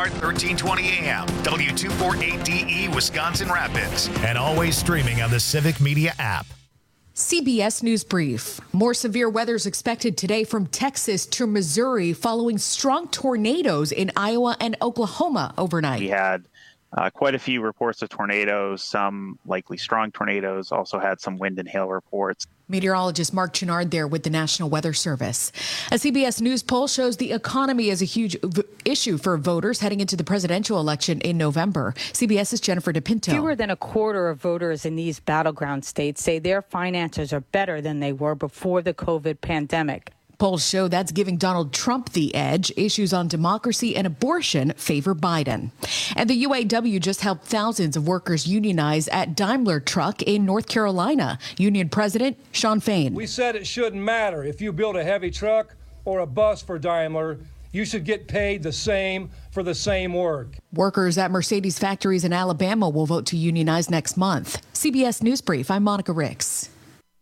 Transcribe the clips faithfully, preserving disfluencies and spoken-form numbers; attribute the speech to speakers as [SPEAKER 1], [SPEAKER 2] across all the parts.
[SPEAKER 1] start, thirteen twenty a.m. W two forty-eight D E, Wisconsin Rapids. And always streaming on the Civic Media app.
[SPEAKER 2] C B S News Brief. More severe weather is expected today from Texas to Missouri following strong tornadoes in Iowa and Oklahoma overnight.
[SPEAKER 3] We had uh, quite a few reports of tornadoes, some likely strong tornadoes, also had some wind and hail reports.
[SPEAKER 2] Meteorologist Mark Chenard there with the National Weather Service. A C B S News poll shows the economy is a huge v- issue for voters heading into the presidential election in November. CBS's Jennifer DePinto.
[SPEAKER 4] Fewer than a quarter of voters in these battleground states say their finances are better than they were before the COVID pandemic.
[SPEAKER 2] Polls show that's giving Donald Trump the edge. Issues on democracy and abortion favor Biden. And the U A W just helped thousands of workers unionize at Daimler Truck in North Carolina. Union President Shawn Fain.
[SPEAKER 5] We said it shouldn't matter if you build a heavy truck or a bus for Daimler. You should get paid the same for the same work.
[SPEAKER 2] Workers at Mercedes factories in Alabama will vote to unionize next month. C B S News Brief, I'm Monica Ricks.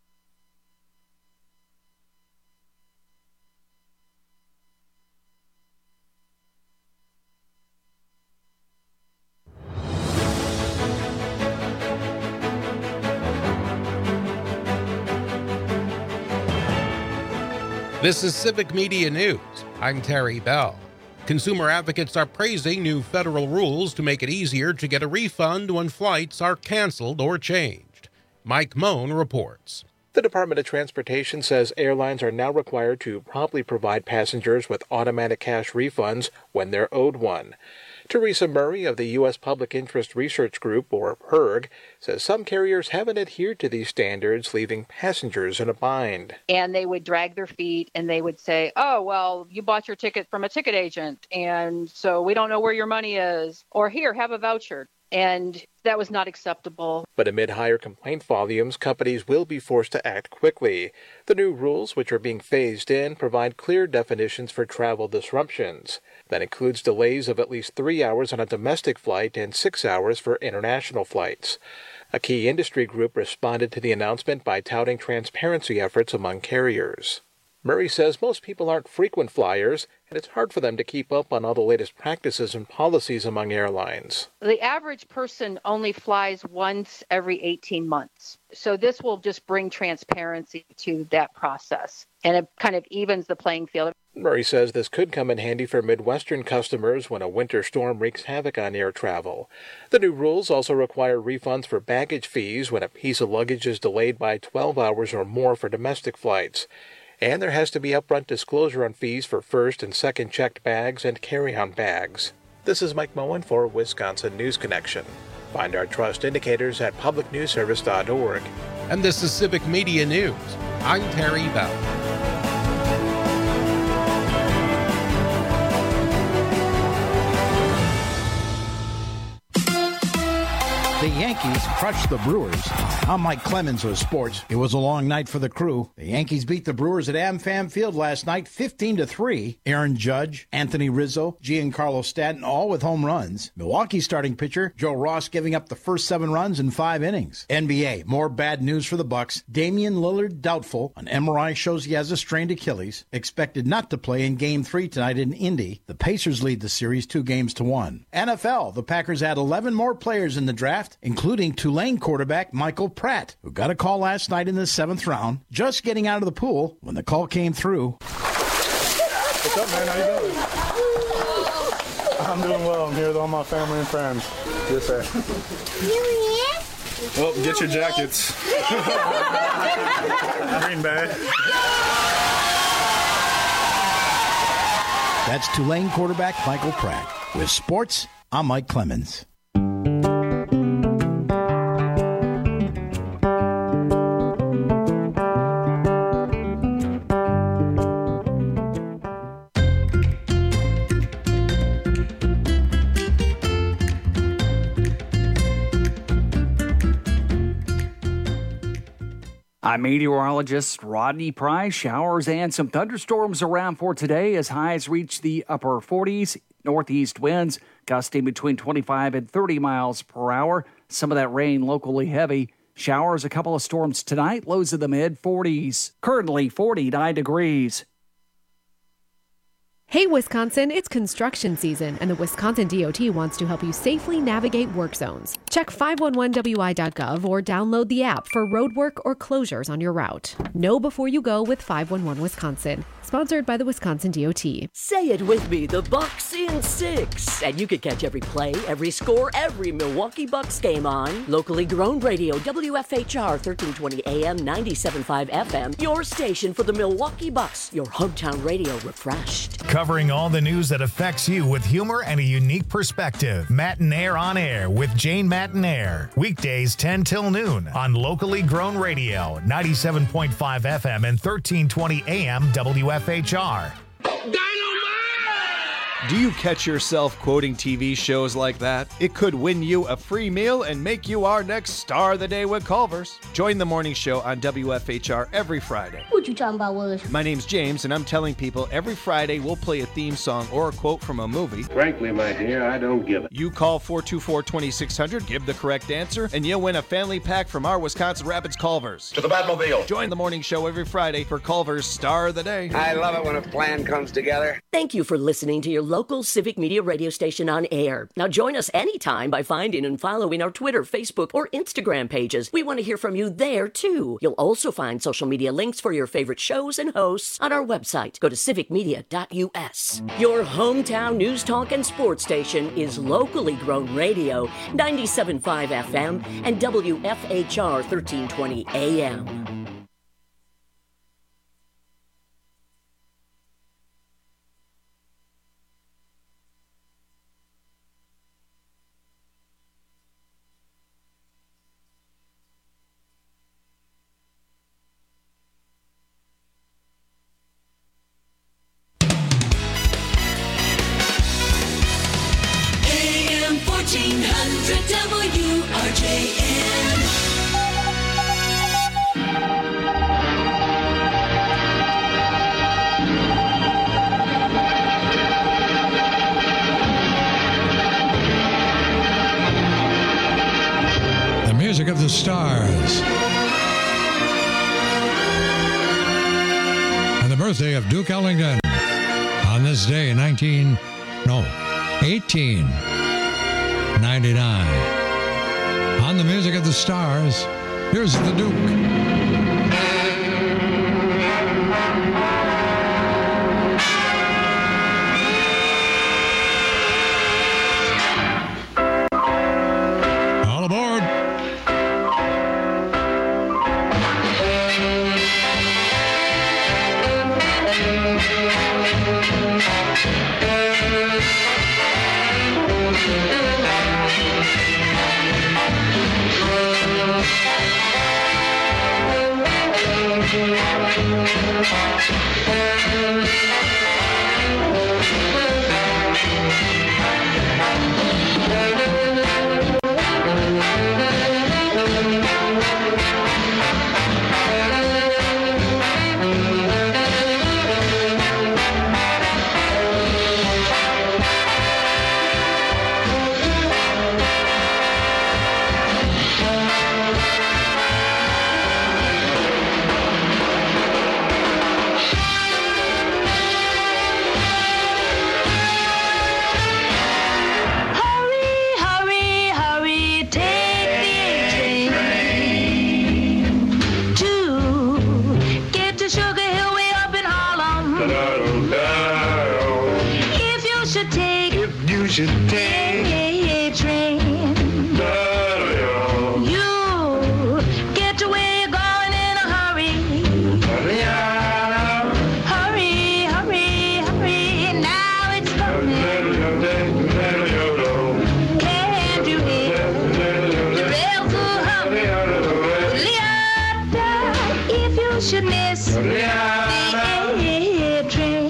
[SPEAKER 6] This is Civic Media News. I'm Terry Bell. Consumer advocates are praising new federal rules to make it easier to get a refund when flights are canceled or changed. Mike Moan reports.
[SPEAKER 7] The Department of Transportation says airlines are now required to promptly provide passengers with automatic cash refunds when they're owed one. Teresa Murray of the U S Public Interest Research Group, or P I R G, says some carriers haven't adhered to these standards, leaving passengers in a bind.
[SPEAKER 8] And they would drag their feet and they would say, oh, well, you bought your ticket from a ticket agent, and so we don't know where your money is. Or here, have a voucher. And that was not acceptable.
[SPEAKER 7] But amid higher complaint volumes, companies will be forced to act quickly. The new rules, which are being phased in, provide clear definitions for travel disruptions. That includes delays of at least three hours on a domestic flight and six hours for international flights. A key industry group responded to the announcement by touting transparency efforts among carriers. Murray says most people aren't frequent flyers, and it's hard for them to keep up on all the latest practices and policies among airlines.
[SPEAKER 8] The average person only flies once every eighteen months. So this will just bring transparency to that process, and it kind of evens the playing field.
[SPEAKER 7] Murray says this could come in handy for Midwestern customers when a winter storm wreaks havoc on air travel. The new rules also require refunds for baggage fees when a piece of luggage is delayed by twelve hours or more for domestic flights. And there has to be upfront disclosure on fees for first and second checked bags and carry-on bags. This is Mike Moen for Wisconsin News Connection. Find our trust indicators at public news service dot org.
[SPEAKER 6] And this is Civic Media News. I'm Terry Bell.
[SPEAKER 9] The Yankees crushed the Brewers. I'm Mike Clemens with sports. It was a long night for the crew. The Yankees beat the Brewers at AmFam Field last night fifteen to three. Aaron Judge, Anthony Rizzo, Giancarlo Stanton all with home runs. Milwaukee starting pitcher Joe Ross giving up the first seven runs in five innings. N B A, more bad news for the Bucks. Damian Lillard doubtful. An M R I shows he has a strained Achilles. Expected not to play in Game three tonight in Indy. The Pacers lead the series two games to one. N F L, the Packers add eleven more players in the draft, including Tulane quarterback Michael Pratt, who got a call last night in the seventh round, just getting out of the pool when the call came through.
[SPEAKER 10] What's up, man? How you doing? I'm doing well. I'm here with all my family and friends. Yes, sir. Well, get your jackets. Green Bay.
[SPEAKER 9] That's Tulane quarterback Michael Pratt. With sports, I'm Mike Clemens.
[SPEAKER 11] I'm meteorologist Rodney Price. Showers and some thunderstorms around for today as highs reach the upper forties. Northeast winds gusting between twenty-five and thirty miles per hour. Some of that rain locally heavy. Showers, a couple of storms tonight. Lows in the mid forties. Currently forty-nine degrees.
[SPEAKER 12] Hey, Wisconsin, it's construction season, and the Wisconsin D O T wants to help you safely navigate work zones. Check five one one W I dot gov or download the app for roadwork or closures on your route. Know before you go with five one one Wisconsin. Sponsored by the Wisconsin D O T.
[SPEAKER 13] Say it with me, the Bucks in six. And you can catch every play, every score, every Milwaukee Bucks game on locally grown radio, W F H R thirteen twenty A M, ninety-seven point five F M, your station for the Milwaukee Bucks, your hometown radio refreshed.
[SPEAKER 1] Covering all the news that affects you with humor and a unique perspective. Matinaire on Air with Jane Matinaire. Weekdays ten till noon on locally grown radio, ninety-seven point five F M and thirteen twenty A M W F H R.
[SPEAKER 14] Do you catch yourself quoting T V shows like that? It could win you a free meal and make you our next star of the day with Culver's. Join the morning show on W F H R every Friday.
[SPEAKER 15] What you talking about, Willis?
[SPEAKER 14] My name's James, and I'm telling people every Friday we'll play a theme song or a quote from a movie.
[SPEAKER 16] Frankly, my dear, I don't give it.
[SPEAKER 14] You call four two four, two six zero zero, give the correct answer, and you'll win a family pack from our Wisconsin Rapids Culver's.
[SPEAKER 16] To the Batmobile.
[SPEAKER 14] Join the morning show every Friday for Culver's Star of the Day.
[SPEAKER 16] I love it when a plan comes together.
[SPEAKER 13] Thank you for listening to your local Civic Media radio station on air. Now join us anytime by finding and following our Twitter, Facebook, or Instagram pages. We want to hear from you there too. You'll also find social media links for your favorite shows and hosts on our website. Go to civic media dot U S. Your hometown news, talk, and sports station is locally grown radio, ninety-seven point five F M and W F H R thirteen twenty A M.
[SPEAKER 17] fourteen hundred W R J M.
[SPEAKER 18] The music of the stars. And the birthday of Duke Ellington on this day in nineteen, no, eighteen ninety-nine. On the music of the stars, here's the Duke. All aboard.
[SPEAKER 17] should take a train. You get to where you're going in a hurry. Hurry, hurry, hurry. Now it's coming. Can't you hear the rails go humming? Leota, if you should miss the A train.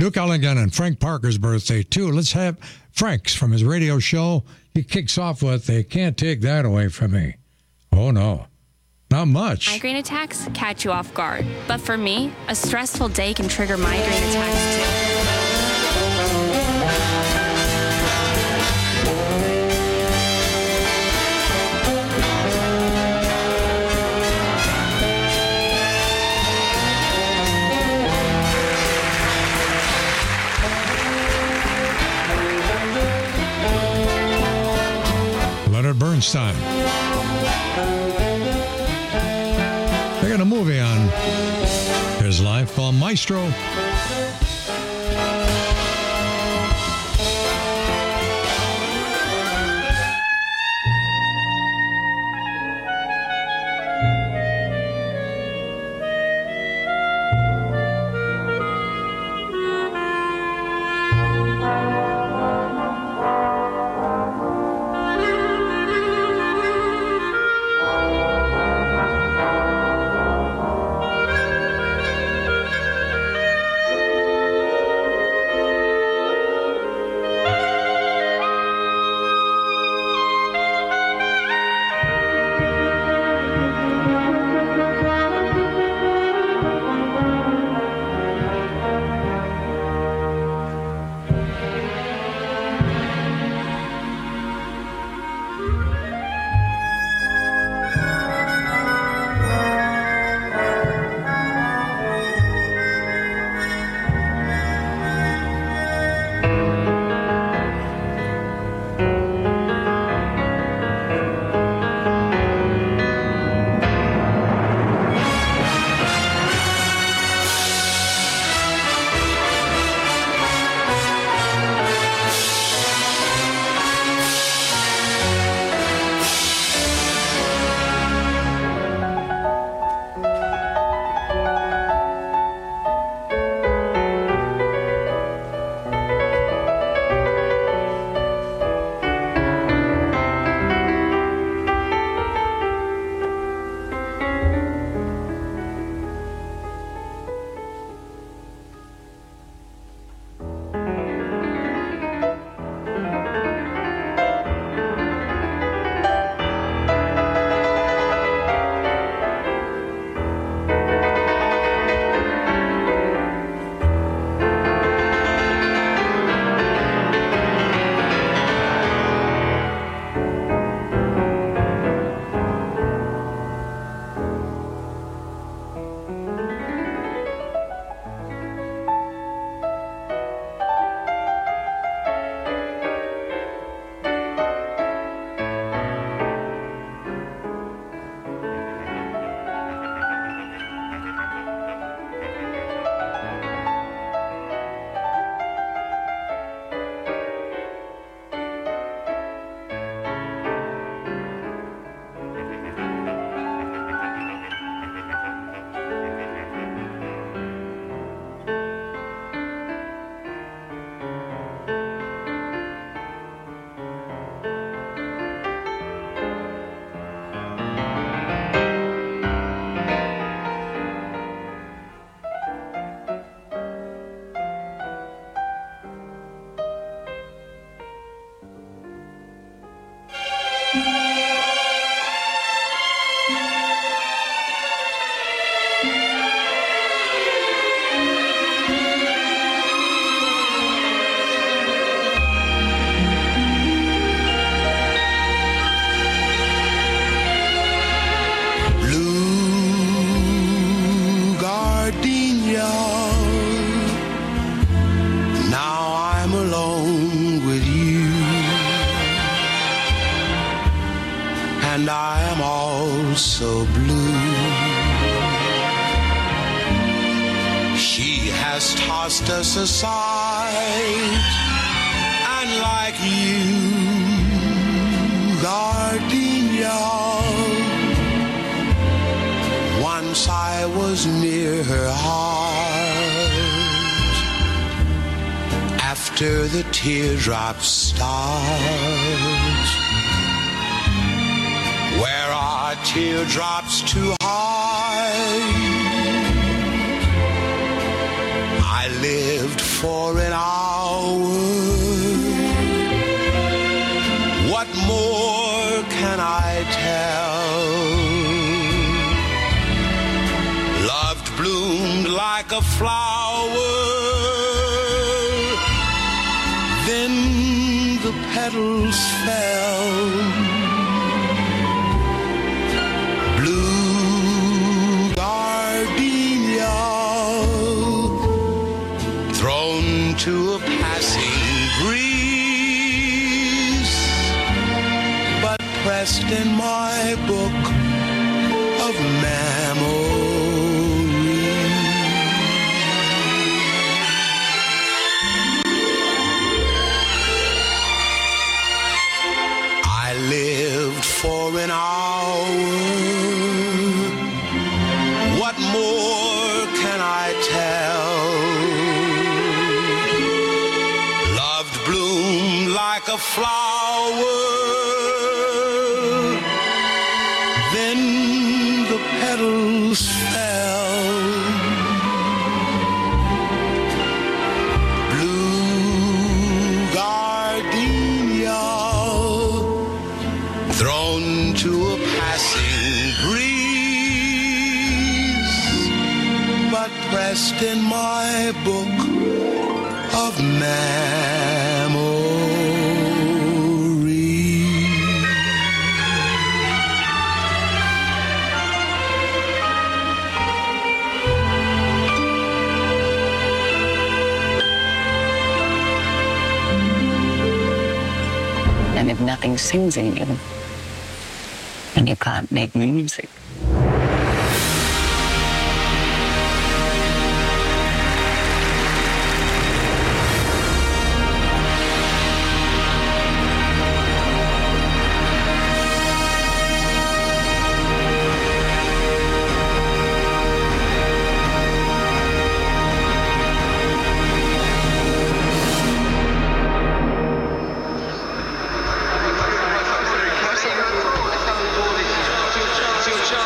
[SPEAKER 18] Duke Ellington and Frank Parker's birthday, too. Let's have Frank's from his radio show. He kicks off with, "They can't take that away from me." Oh, no. Not much.
[SPEAKER 15] Migraine attacks catch you off guard. But for me, a stressful day can trigger migraine attacks, too.
[SPEAKER 18] Leonard Bernstein. They got a movie on his life called Maestro.
[SPEAKER 19] and I am also blue. She has tossed us aside, and like you, gardenia, once I was near her heart. After the teardrops start, where are teardrops too high? I lived for like a flower. Then the petals fell. Blue gardenia thrown to a passing breeze, but pressed in my book of memory. I lived for an hour. What more can I tell? Loved bloomed like a flower. Then the petals fell. Blue gardenia thrown to a passing breeze, but pressed in my book of memory.
[SPEAKER 20] And if nothing sings in you, then you can't make music.
[SPEAKER 17] Future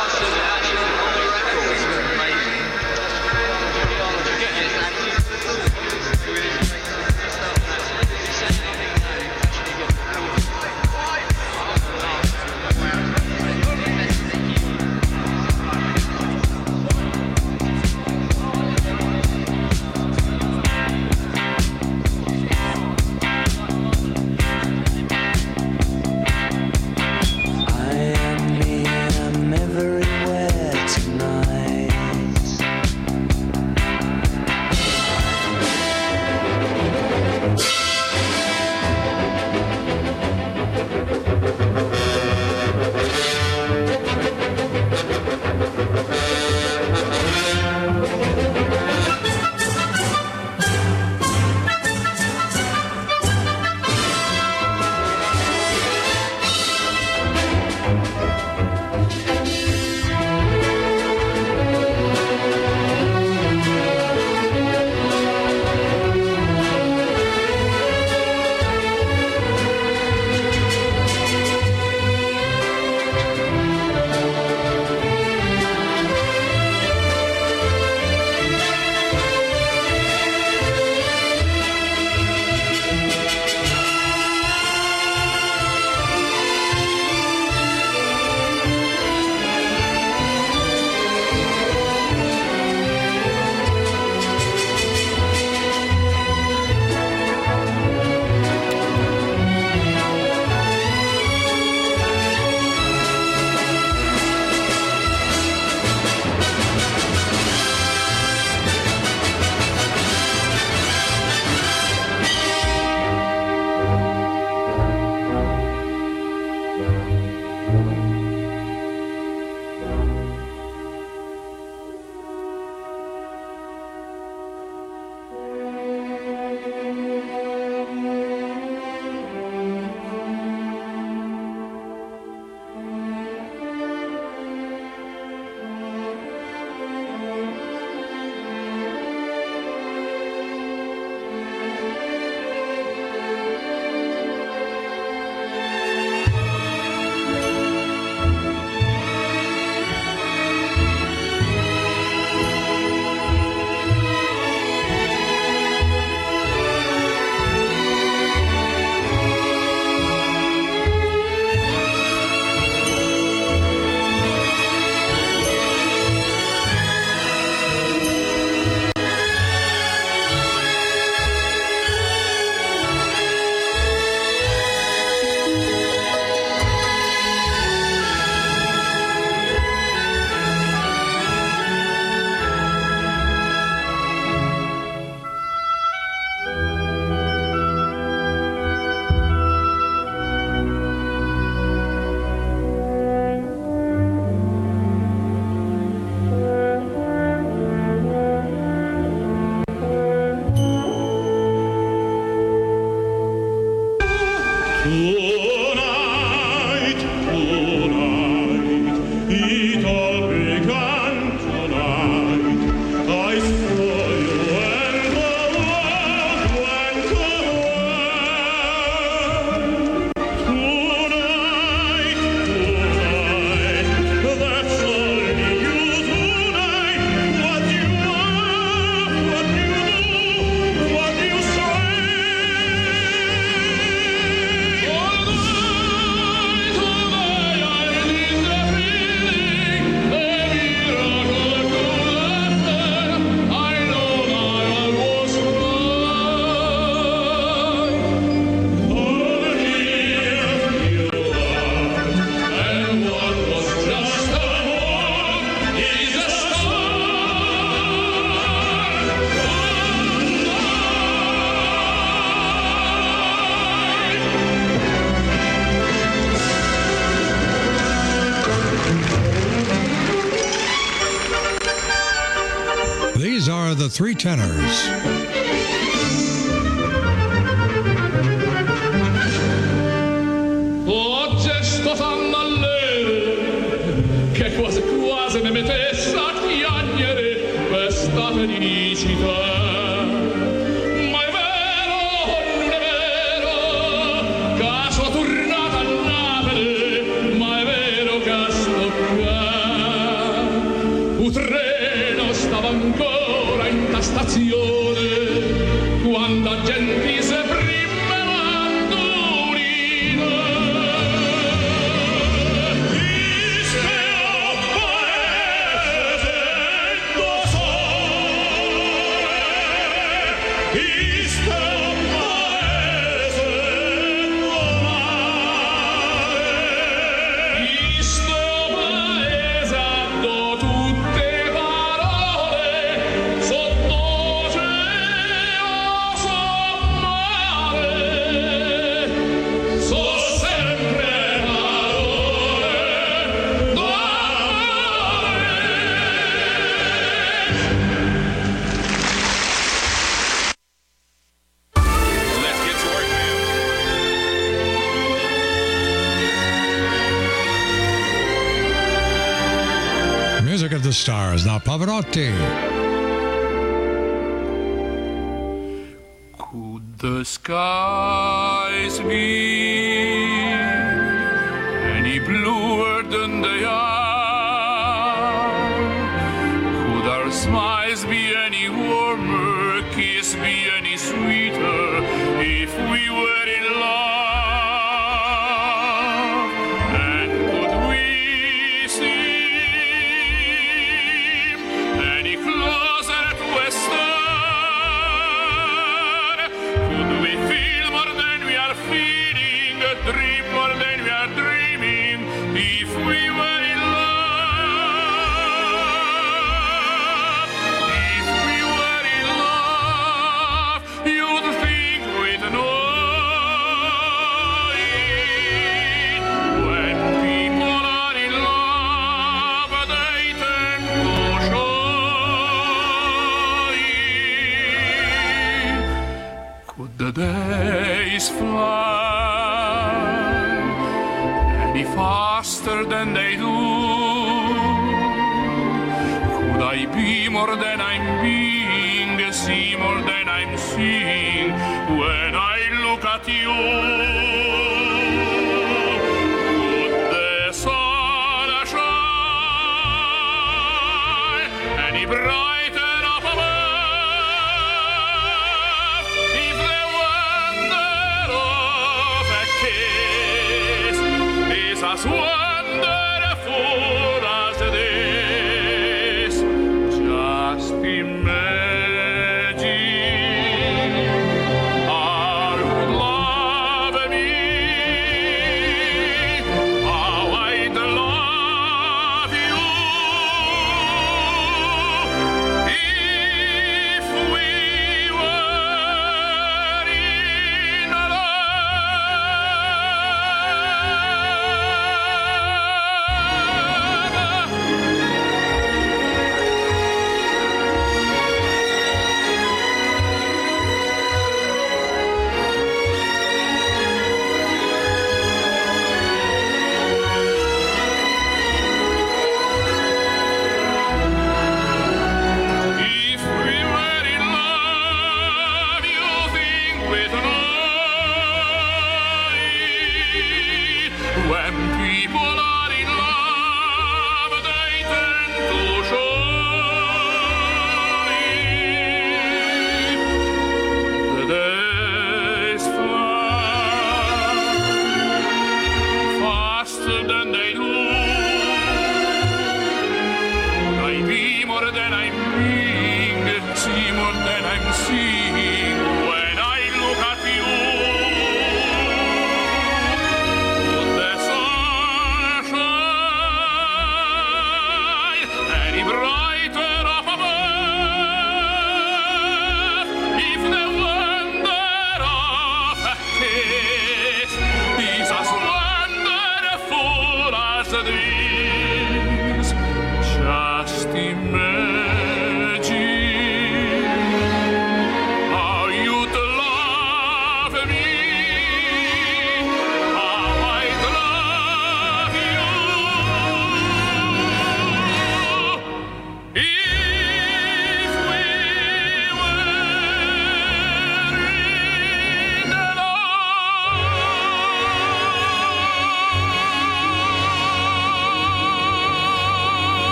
[SPEAKER 18] These are the Three Tenors.
[SPEAKER 17] Oh, gesto fanno a lei, che quasi quasi mi mettesse a piangere questa felicità. Ma è vero, non è vero, che sono tornata a Napoli, ma è vero che sto qua. Un treno stava ancora in ta stazione, quando la gente si
[SPEAKER 18] Of the Stars. Now Pavarotti.
[SPEAKER 17] Could the skies be any bluer than they are? Could our smiles be any warmer, kiss be any sweeter if we were in love? And could we see closer at Western? Could we feel more than we are feeling, dream more than we are dreaming, if we were in love? If we were in love, you'd think we'd know it. When people are in love, they tend to show. The days fly any faster than they do. Could I be more than I'm being, see more than I'm seeing when I look at you? Could the sun shine any brighter up above? As wonderful as this, just imagine how you'd love me, how I'd love you, if we were in love.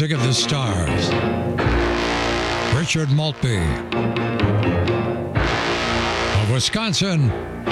[SPEAKER 18] music of the stars. Richard Maltby of Wisconsin.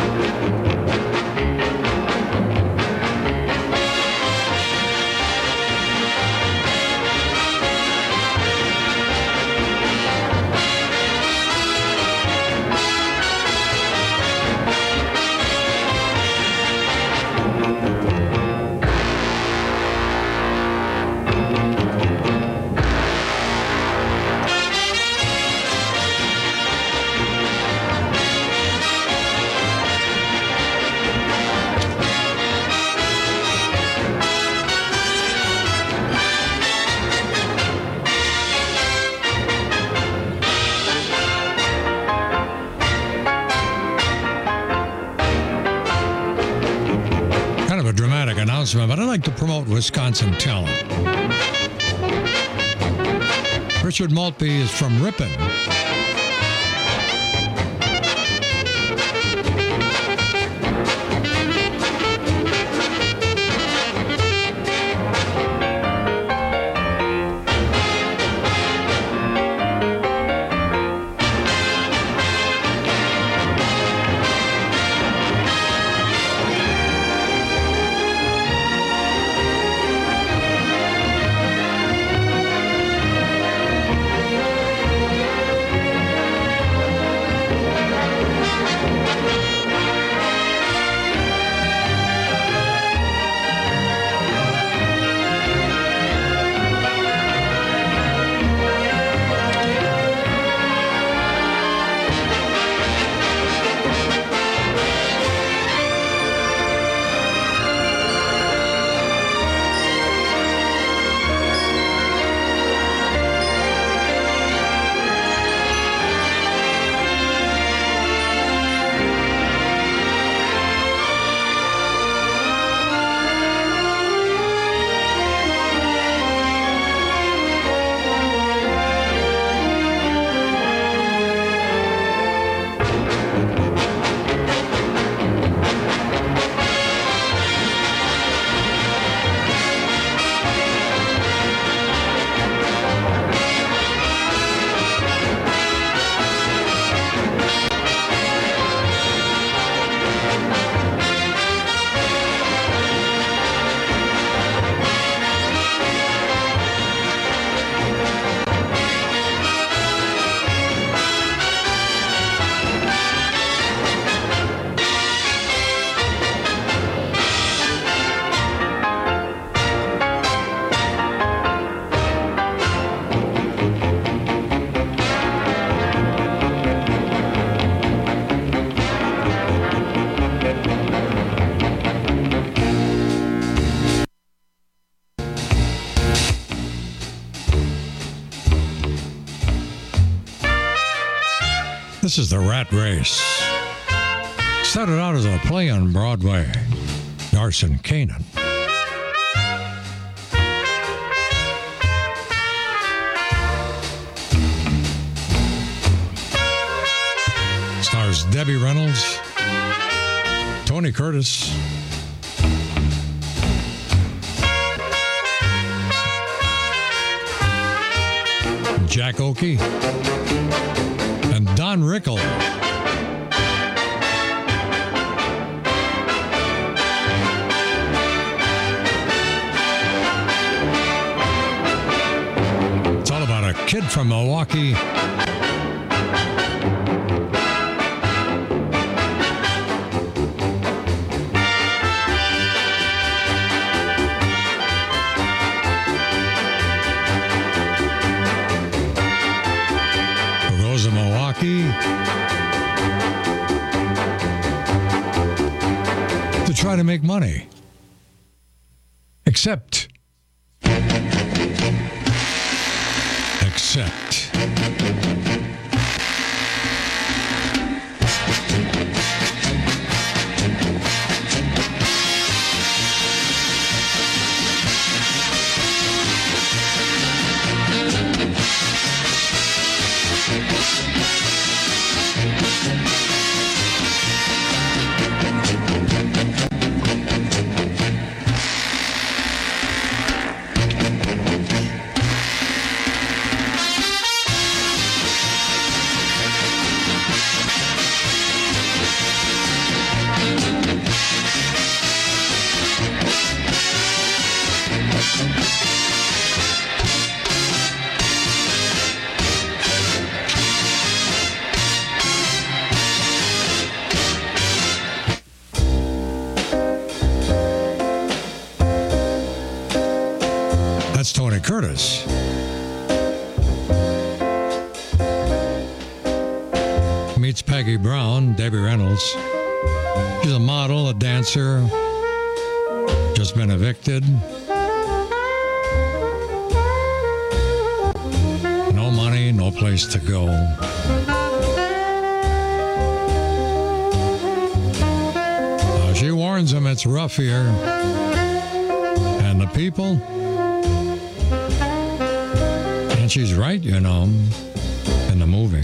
[SPEAKER 18] But I like to promote Wisconsin talent. Richard Maltby is from Ripon. This is The Rat Race. Started out as a play on Broadway. Garson Kanin. Stars Debbie Reynolds, Tony Curtis, Jack Oakey, and Don Rickle. It's all about a kid from Milwaukee to try to make money. Except, except, That's Tony Curtis. Meets Peggy Brown, Debbie Reynolds. She's a model, a dancer, just been evicted. No money, no place to go. Uh, she warns him it's rough here. And the people? And she's right, you know, in the movie.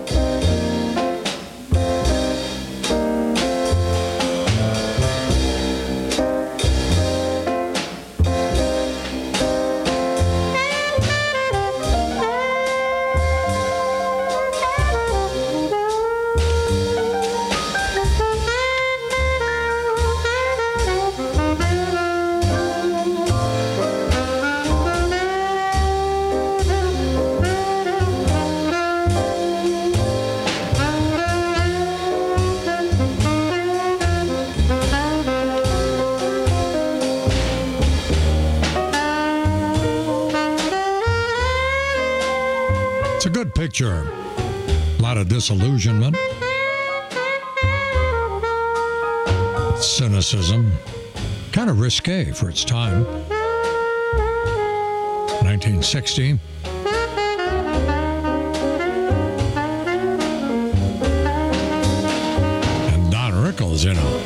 [SPEAKER 18] Picture. A lot of disillusionment, cynicism, kind of risque for its time. nineteen sixty. And Don Rickles, you know.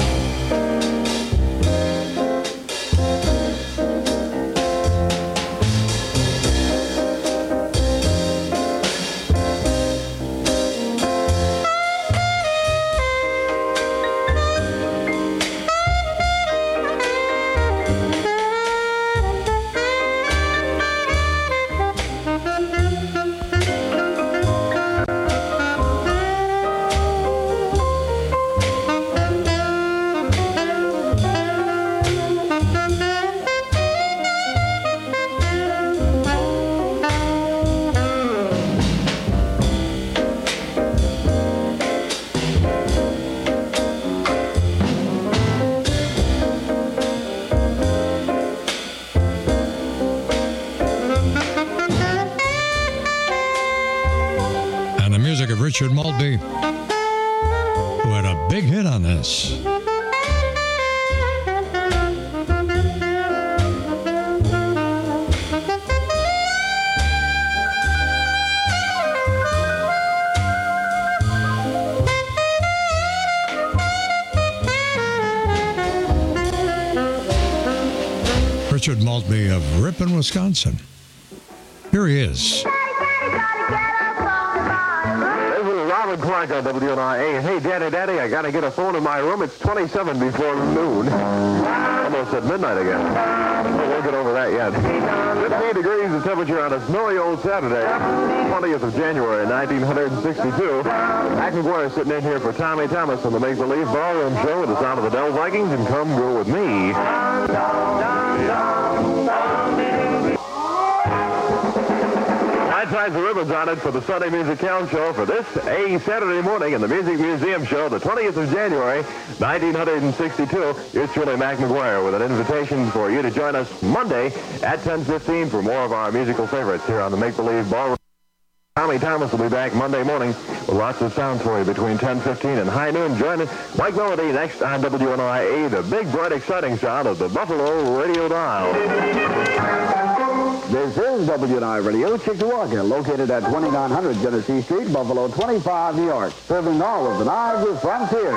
[SPEAKER 18] Richard Maltby, who had a big hit on this. Richard Maltby of Ripon, Wisconsin. Here he is.
[SPEAKER 21] Clark on W N I A. Hey, Daddy, Daddy, I got to get a phone in my room. It's twenty-seven before noon. Almost at midnight again. But we'll get over that yet. fifteen degrees the temperature on a snowy old Saturday, twentieth of January, nineteen sixty-two. Mac McGuire sitting in here for Tommy Thomas on the Make Believe Ballroom Show with the sound of the Dell Vikings, and Come Go With Me. Ties the ribbons on it for the Sunday Music Count Show for this a Saturday morning in the Music Museum Show, the twentieth of January, nineteen sixty-two. Here's truly Mac McGuire with an invitation for you to join us Monday at ten fifteen for more of our musical favorites here on the Make Believe Ballroom. Tommy Thomas will be back Monday morning with lots of sounds for you between ten fifteen and high noon. Join Mike Melody next on W N I A, the big, bright, exciting sound of the Buffalo Radio Dial. This is W N I Radio, Chickawaga, located at twenty-nine hundred Genesee Street, Buffalo, twenty-five, New York, serving all of the Niagara frontier.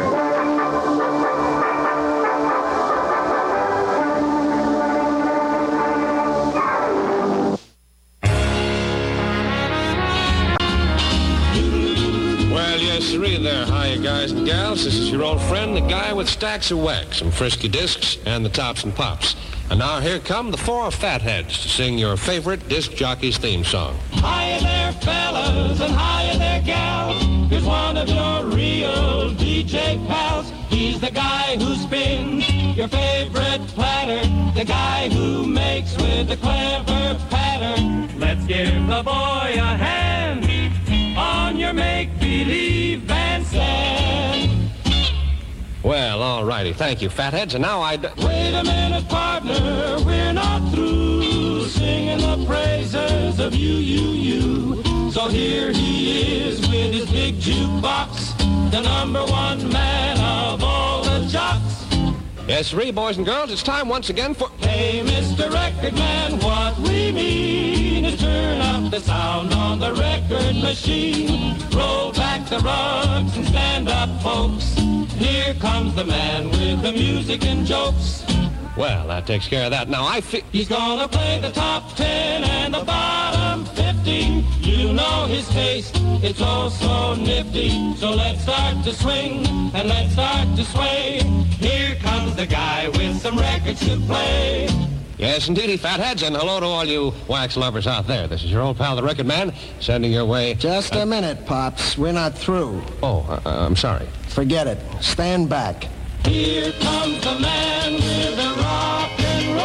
[SPEAKER 22] Well, yes, sirree there. Hiya, guys and gals. This is your old friend, the guy with stacks of wax, some frisky discs, and the tops and pops. And now here come the four fatheads to sing your favorite disc jockey's theme song.
[SPEAKER 17] Hiya there, fellas, and hiya there, gals. Here's one of your real D J pals. He's the guy who spins your favorite platter, the guy who makes with a clever pattern. Let's give the boy a hand on your make-believe bandstand.
[SPEAKER 22] Well, all righty. Thank you, fatheads. And now I'd...
[SPEAKER 17] Wait a minute, partner. We're not through singing the praises of you, you, you. So here he is with his big jukebox, the number one man of all the jocks.
[SPEAKER 22] Yes, sirree, boys and girls, it's time once again for...
[SPEAKER 17] Hey, Mister Record Man, what we mean is turn up the sound on the record machine. Roll back the rugs and stand up, folks. Here comes the man with the music and jokes.
[SPEAKER 22] Well, that takes care of that. Now, I feel...
[SPEAKER 17] He's gonna play the top ten and the bottom fifteen. You know his taste, it's oh so nifty. So let's start to swing and let's start to sway. Here comes the guy with some records to play.
[SPEAKER 22] Yes, indeedy, fatheads, and hello to all you wax lovers out there. This is your old pal, the Record Man, sending your way...
[SPEAKER 3] Just a minute, Pops. We're not through.
[SPEAKER 22] Oh, uh, I'm sorry.
[SPEAKER 3] Forget it. Stand back.
[SPEAKER 17] Here comes the man with the rock and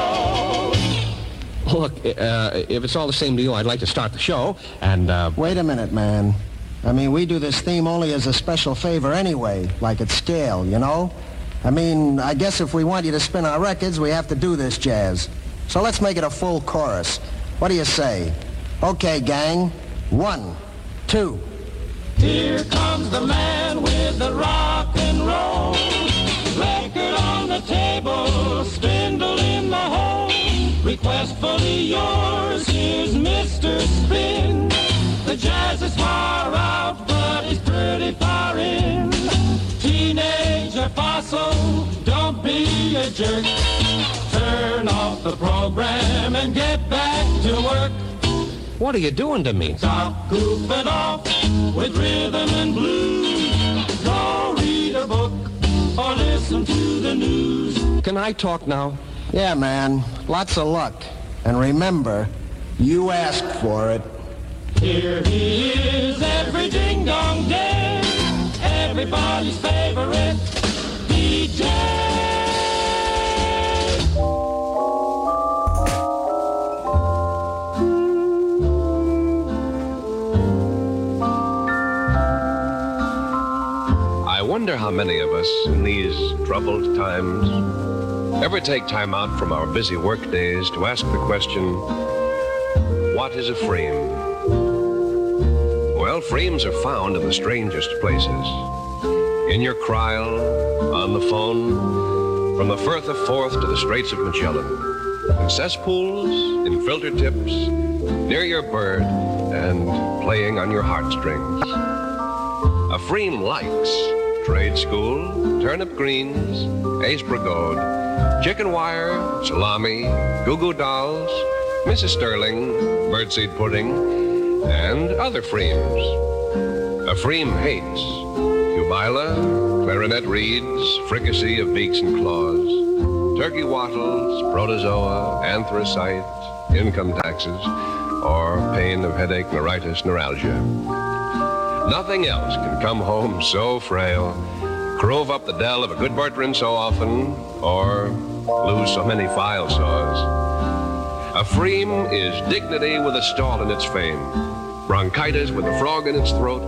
[SPEAKER 17] roll.
[SPEAKER 22] Look, uh, if it's all the same to you, I'd like to start the show, and, uh...
[SPEAKER 3] Wait a minute, man. I mean, we do this theme only as a special favor anyway, like at scale, you know? I mean, I guess if we want you to spin our records, we have to do this jazz. So let's make it a full chorus. What do you say? Okay, gang. One, two.
[SPEAKER 17] Here comes the man with the rock and roll. Record on the table, spindle in the hole. Requestfully yours, here's Mister Spin. The jazz is far out, but it's pretty far in. Teenage or fossil, don't be a jerk. Turn off the program and get back to work.
[SPEAKER 22] What are you doing to me?
[SPEAKER 17] Stop goofing off with rhythm and blues. Go read a book or listen to the news.
[SPEAKER 22] Can I talk now?
[SPEAKER 3] Yeah, man. Lots of luck. And remember, you asked for it.
[SPEAKER 17] Here he is every ding-dong day. Everybody's favorite D J.
[SPEAKER 22] I wonder how many of us in these troubled times ever take time out from our busy work days to ask the question, what is a frame? Well, frames are found in the strangest places. In your cryle, on the phone, from the Firth of Forth to the Straits of Magellan, in cesspools, in filter tips, near your bird, and playing on your heartstrings. A frame likes trade school, turnip greens, ace brigode, chicken wire, salami, goo-goo dolls, Missus Sterling, birdseed pudding, and other frames. A frame hates Cubila, clarinet reeds, fricassee of beaks and claws, turkey wattles, protozoa, anthracite, income taxes, or pain of headache, neuritis, neuralgia. Nothing else can come home so frail, crove up the dell of a good Bertrand so often, or lose so many file saws. A frame is dignity with a stall in its fame, bronchitis with a frog in its throat,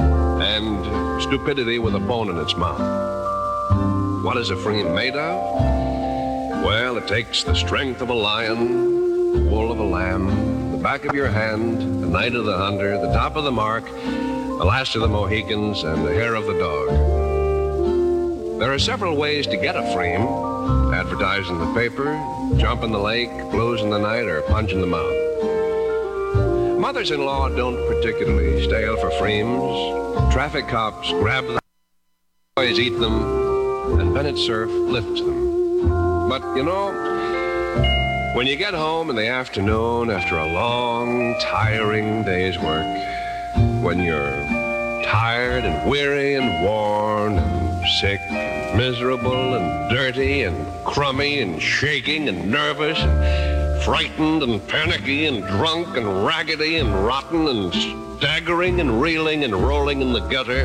[SPEAKER 22] and stupidity with a bone in its mouth. What is a frame made of? Well, it takes the strength of a lion, the wool of a lamb, the back of your hand, the night of the hunter, the top of the mark, the last of the Mohicans, and the hair of the dog. There are several ways to get a frame. Advertise in the paper, jump in the lake, blues in the night, or punch in the mouth. Mothers-in-law don't particularly stale for frames. Traffic cops grab them, boys eat them, and Bennett Cerf lifts them. But, you know, when you get home in the afternoon after a long, tiring day's work, when you're tired and weary and worn and sick and miserable and dirty and crummy and shaking and nervous and frightened and panicky and drunk and raggedy and rotten and staggering and reeling and rolling in the gutter.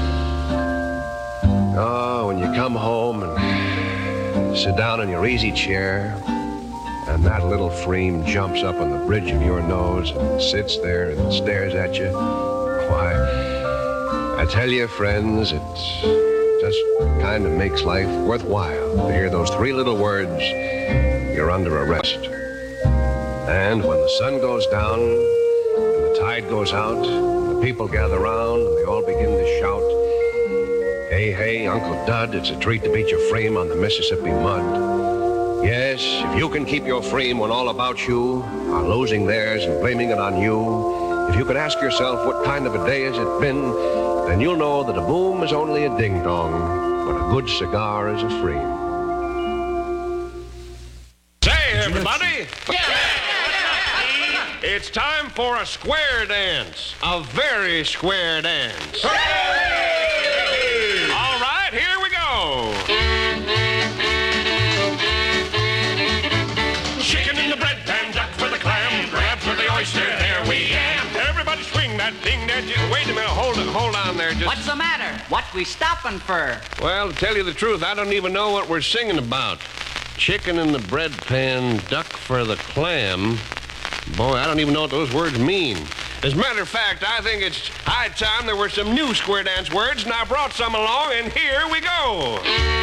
[SPEAKER 22] Oh, when you come home and sit down in your easy chair and that little frame jumps up on the bridge of your nose and sits there and stares at you, why, I tell you, friends, it That's kind of makes life worthwhile to hear those three little words, you're under arrest. And when the sun goes down and the tide goes out, the people gather round and they all begin to shout, hey, hey, Uncle Dud, it's a treat to beat your frame on the Mississippi mud. Yes, if you can keep your frame when all about you are losing theirs and blaming it on you, if you could ask yourself what kind of a day has it been, then you'll know that a boom is only a ding-dong, but a good cigar is a frame. Say, everybody! Yeah. It's time for a square dance. A very square dance. Hooray! All right, here we go. Chicken in the bread pan, duck for the clam, crab for the oyster, there we am. Everybody swing that thing that you... Wait a minute, hold it, hold on there. Just...
[SPEAKER 4] What's the matter? What we stopping for?
[SPEAKER 22] Well, to tell you the truth, I don't even know what we're singing about. Chicken in the bread pan, duck for the clam. Boy, I don't even know what those words mean. As a matter of fact, I think it's high time there were some new square dance words, and I brought some along, and here we go.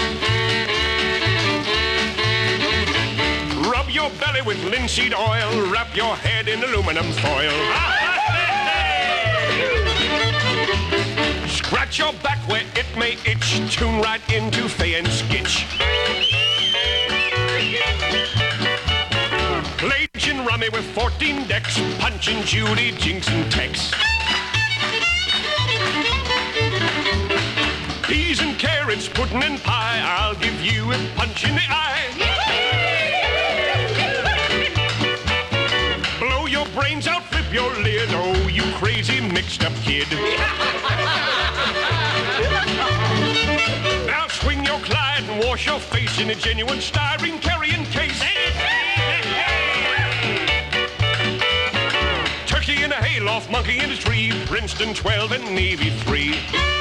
[SPEAKER 22] Rub your belly with linseed oil, wrap your head in aluminum foil. Scratch your back where it may itch, tune right into Fay and Skitch. Plage and rummy with fourteen decks, Punch and Judy, Jinx and Tex. Peas and carrots, pudding and pie, I'll give you a punch in the eye. Blow your brains out, flip your lid, oh, you crazy mixed-up kid. Now swing your Clyde and wash your face in a genuine styrene carrying case. Turkey in a hayloft, monkey in a tree, Princeton twelve and Navy three.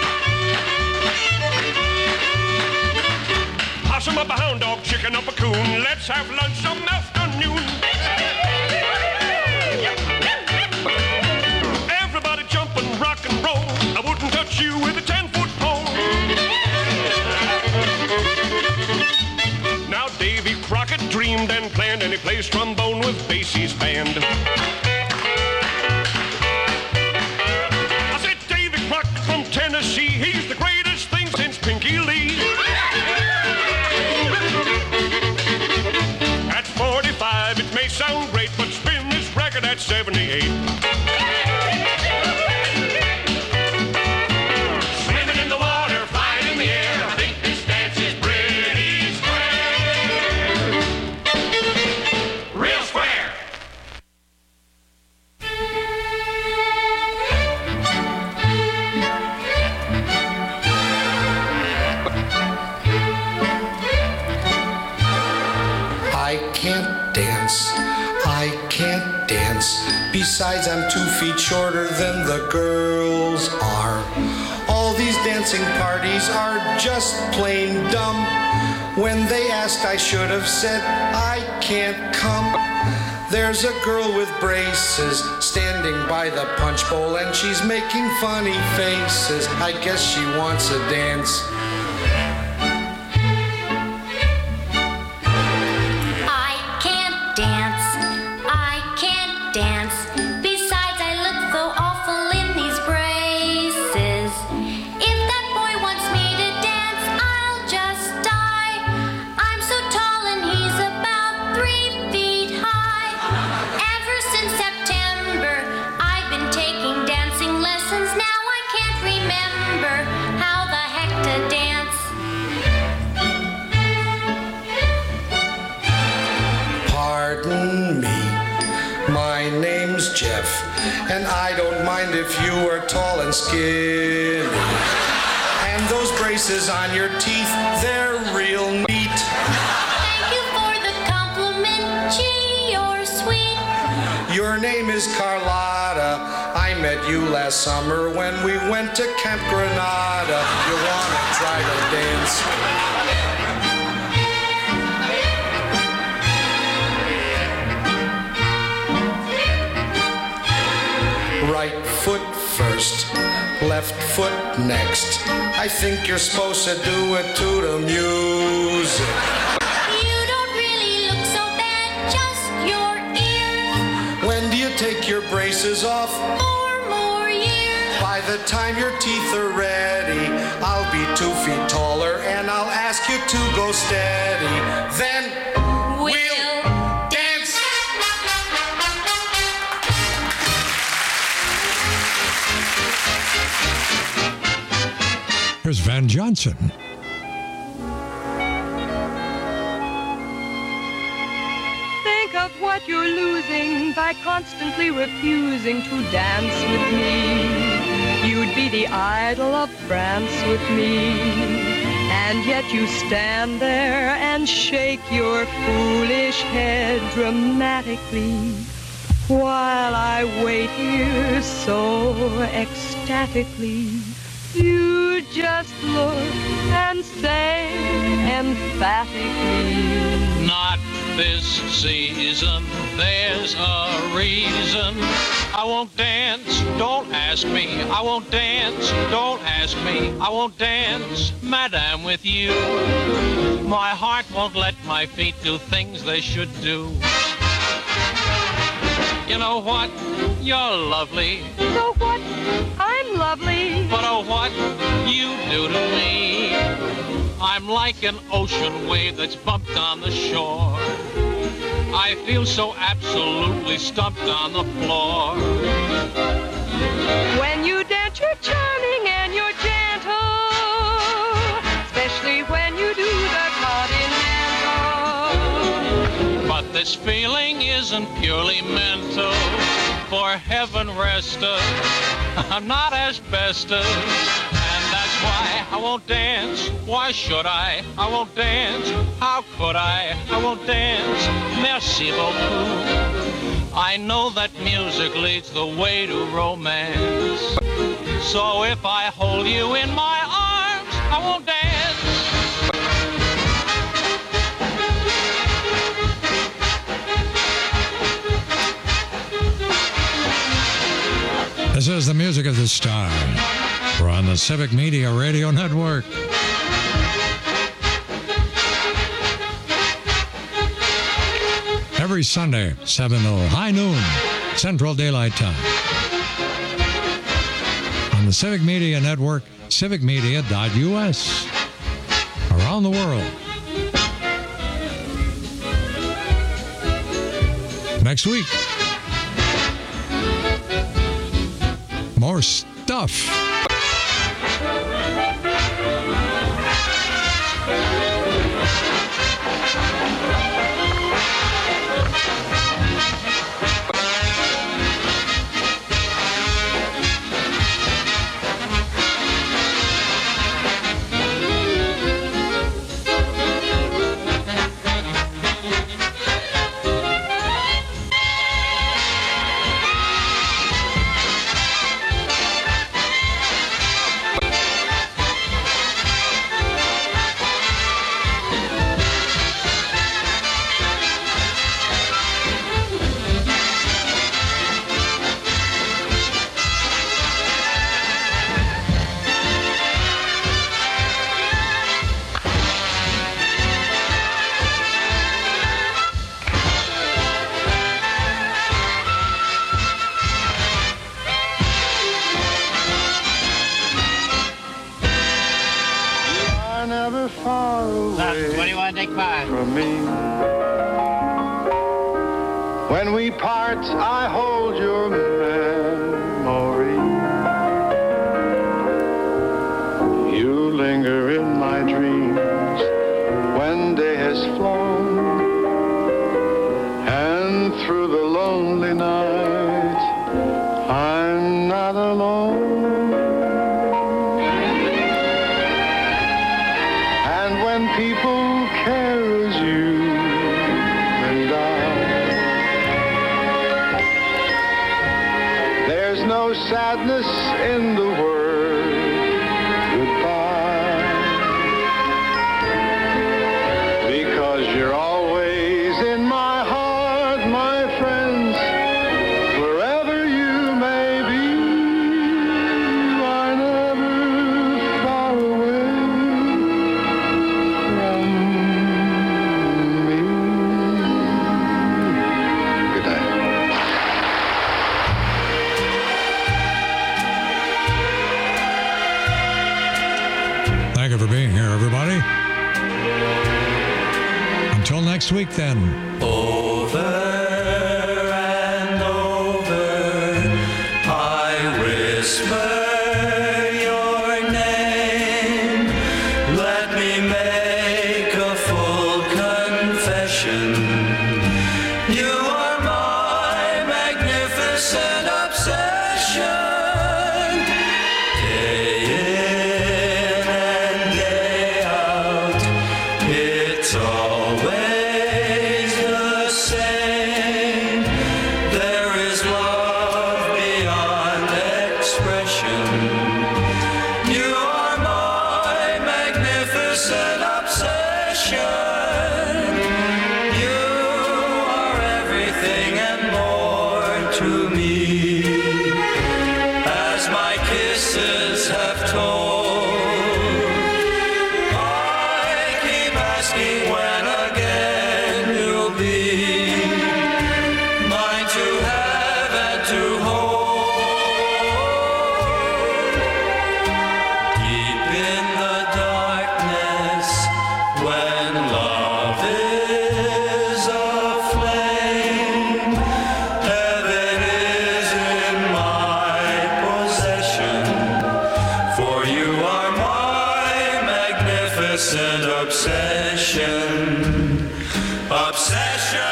[SPEAKER 22] Possum up a hound dog, chicken up a coon, let's have lunch some afternoon. Everybody jump and rock and roll, I wouldn't touch you with a ten-foot pole. Now Davy Crockett dreamed and planned, and he plays trombone with Basie's band. I said Davy Crockett from Tennessee, he's the greatest thing since Pinky Lee. At forty-five it may sound great, but spin this record at seventy-eight. Swimming in the water, flying in the air, I think this dance is pretty square. Real square.
[SPEAKER 19] I can't dance, I can't dance. Besides, I'm two feet shorter than the girls are. All these dancing parties are just plain dumb. When they asked, I should have said, I can't come. There's a girl with braces standing by the punch bowl, and she's making funny faces. I guess she wants a dance.
[SPEAKER 5] I can't dance, I can't dance. Besides, I look so awful in these braces. If that boy wants me to dance, I'll just die. I'm so tall and he's about three feet high. Ever since September, I've been taking dancing lessons. Now I can't remember how the heck to dance.
[SPEAKER 19] Pardon me, my name's Jeff, and I don't mind if you are tall and skinny. And those braces on your teeth, they're real neat.
[SPEAKER 5] Thank you for the compliment. Gee, you're sweet.
[SPEAKER 19] Your name is Carlotta. I met you last summer when we went to Camp Granada. You wanna try to dance? Right foot first, left foot next. I think you're supposed to do it to the music.
[SPEAKER 5] You don't really look so bad, just your ears.
[SPEAKER 19] When do you take your braces off?
[SPEAKER 5] Four more years.
[SPEAKER 19] By the time your teeth are ready, I'll be two feet taller and I'll ask you to go steady. Then we'll, we'll dance.
[SPEAKER 18] Here's Van Johnson.
[SPEAKER 2] Think of what you're losing by constantly refusing to dance with me. You'd be the idol of France with me. And yet you stand there and shake your foolish head dramatically while I wait here so ecstatically. You just look and say emphatically,
[SPEAKER 8] not this season, there's a reason. I won't dance, don't ask me. I won't dance, don't ask me. I won't dance, madame, with you. My heart won't let my feet do things they should do. You know what? You're lovely.
[SPEAKER 2] So what? I'm lovely.
[SPEAKER 8] But oh, what you do to me. I'm like an ocean wave that's bumped on the shore. I feel so absolutely stumped on the floor.
[SPEAKER 2] When you dance, you're charming and you're gentle, especially when you do the continental.
[SPEAKER 8] But this feeling isn't purely mental. For heaven rest us, I'm not asbestos. And that's why I won't dance. Why should I? I won't dance. How could I? I won't dance. Merci beaucoup. I know that music leads the way to romance. So if I hold you in my arms, I won't dance.
[SPEAKER 18] This is the music of the star. We're on the Civic Media Radio Network. Every Sunday, seven to high noon, Central Daylight Time. On the Civic Media Network, civic media dot U S. Around the world. Next week, more stuff.
[SPEAKER 23] From me. When we part, I hold your memory. You linger in my dreams when day has flown, and through the lonely night, I'm not alone. And when people care as you and I, there's no sadness in the word goodbye, because you're always in my heart, my friends, wherever you may be. You are never far away.
[SPEAKER 18] Until next week, then.
[SPEAKER 6] Over and over, I whisper your name. Let me make a full confession. You are my magnificent obsession. Day in and day out, it's always the same. There is love beyond expression. You are my magnificent obsession. You are everything and more to me, as my kisses have told. I keep asking when again you'll be mine to have and to hold. Deep in the darkness, when love is aflame, heaven is in my possession. For you are my magnificent obsession. Obsession.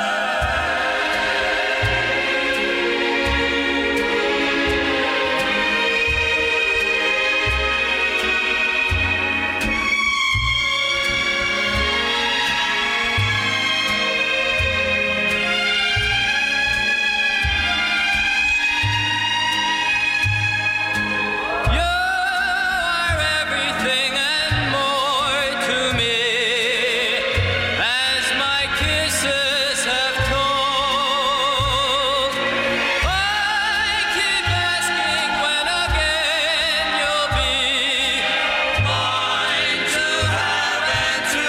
[SPEAKER 6] You are everything and more to me, as my kisses have told. I keep asking when again you'll be mine to have and to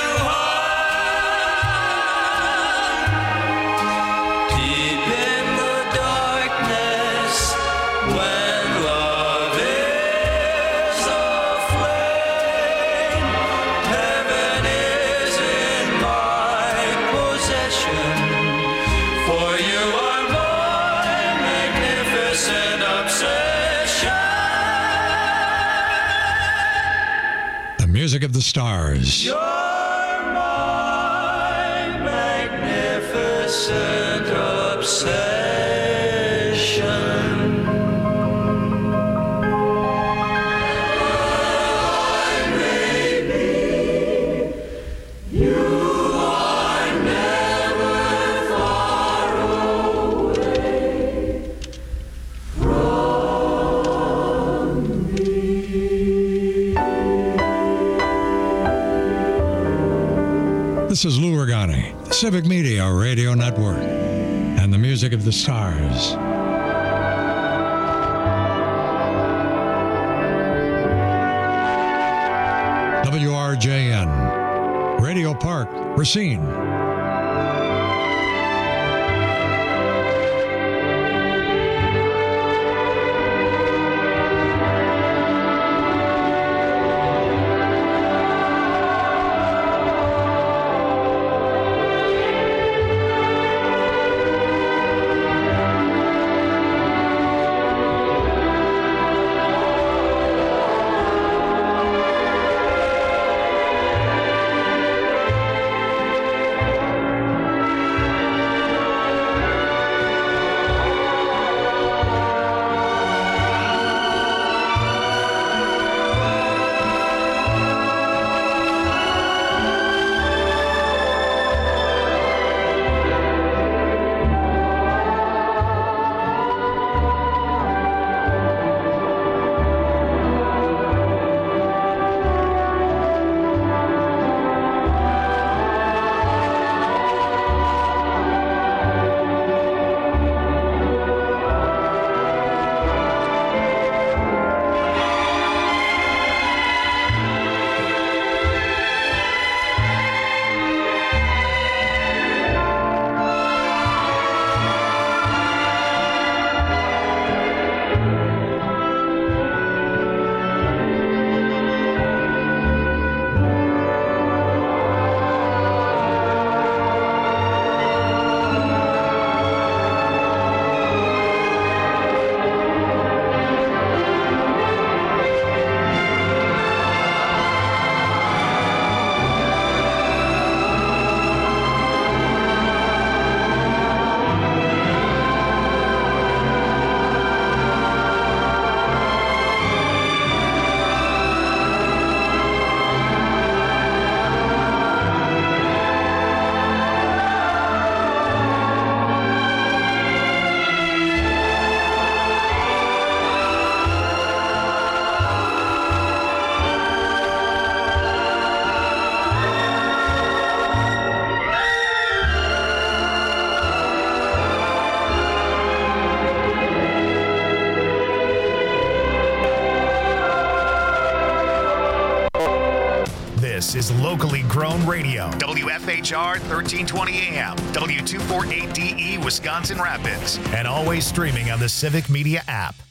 [SPEAKER 6] hold. Deep in the darkness, when love is aflame, heaven is in my possession. For you are my magnificent obsession.
[SPEAKER 18] The music of the stars.
[SPEAKER 6] You're my magnificent obsession. You are never far away from me.
[SPEAKER 18] This is Lou Regani, the Civic Media Radio Network, and the music of the stars. W R J N, Radio Park, Racine.
[SPEAKER 1] Locally grown radio. W F H R thirteen twenty A M, W two forty-eight D E, Wisconsin Rapids. And always streaming on the Civic Media app.